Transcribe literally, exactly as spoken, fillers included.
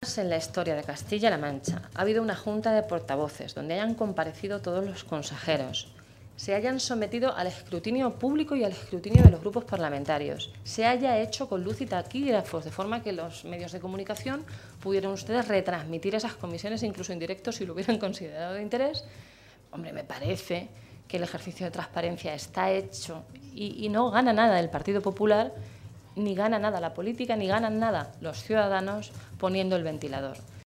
En la historia de Castilla-La Mancha ha habido una junta de portavoces donde hayan comparecido todos los consejeros, se hayan sometido al escrutinio público y al escrutinio de los grupos parlamentarios, se haya hecho con luz y taquígrafos, de forma que los medios de comunicación pudieran ustedes retransmitir esas comisiones, incluso en directo, si lo hubieran considerado de interés. Hombre, me parece que el ejercicio de transparencia está hecho y, y no gana nada el Partido Popular, ni gana nada la política, ni ganan nada los ciudadanos poniendo el ventilador.